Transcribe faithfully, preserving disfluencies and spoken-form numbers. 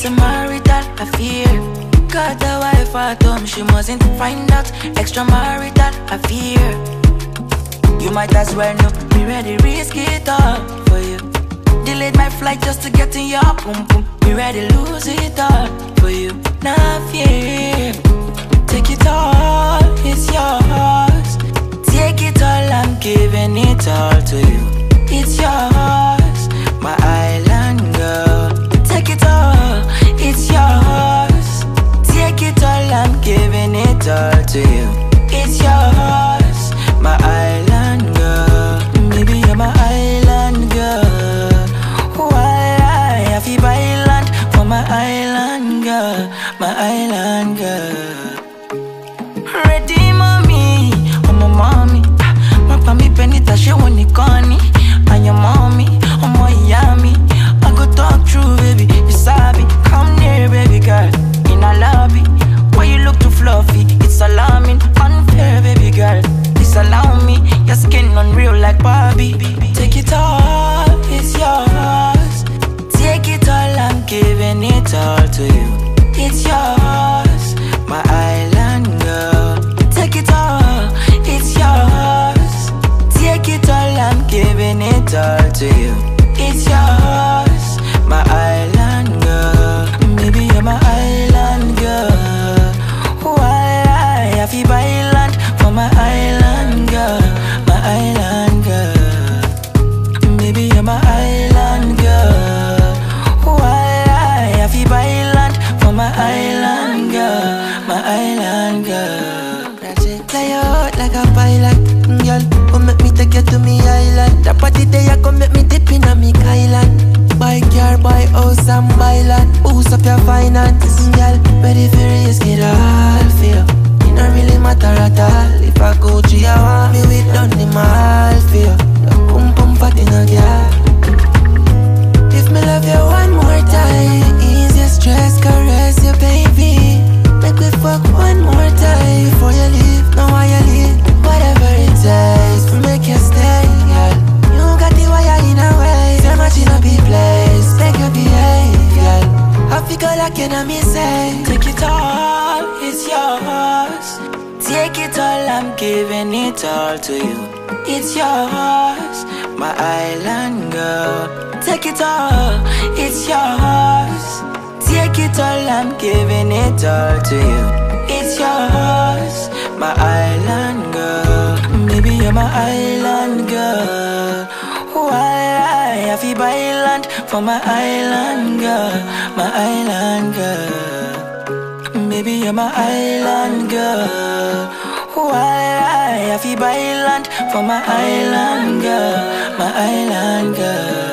marital affair. Got a wife at home, she mustn't find out. Extramarital affair. You might as well know, be ready, risk it all for you. Delayed my flight just to get in your boom boom. Be ready, lose it all for you. Nah fear, take it all, it's yours. Take it all, I'm giving it all to you. It's yours, my island girl. Take it all, it's yours. Take it all, I'm giving it all to you. It's yours, my island girl. Maybe you're my island girl. Why I have to buy land for my island girl, my island girl. Ready, mommy, I'm a mommy. My mommy penita, she want it corny. And your mommy, I'm a yummy. I go talk through, baby, you sabi. Come near, baby girl, in a lobby. Why you look too fluffy? It's alarming, unfair, baby girl. Disallow me, your skin unreal like Barbie. Take it all, it's yours. Take it all, I'm giving it all to you. It's yours, my island girl. Take it all, it's yours. Take it all, I'm giving it all to you. It's yours, my island girl. Maybe you're my island girl. Why I have to buy land for my island girl, my island girl. Maybe you're my island girl. Why I have to buy land for my island girl, my island girl. That's it. Fly out like a pilot, girl. Come make me take you to me island. That party day I come make me dip in a me island. Buy car, buy house and buy land. Boost up your finance, girl. Ready for risk it all for you. It don't really matter at all. If I go to you, want me with done the mall for you. Your pum pum fat in a girl. If me love you one more time, ease your stress, caress you, baby. Make we fuck one more time before you leave. Know why you leave. Whatever it takes to make you stay, girl. You got the wire in a way. So much in a big place. Make you behave, girl. I figure like you know me say. Take it all, it's yours. Take it all, I'm giving it all to you. It's yours, my island girl. Take it all, it's yours. Take it all, I'm giving it all to you. It's yours, my island girl. Maybe you're my island girl. Why I have to buy land for my island girl, my island girl. Maybe you're my island girl. Why I have to buy land for my island girl, my island girl.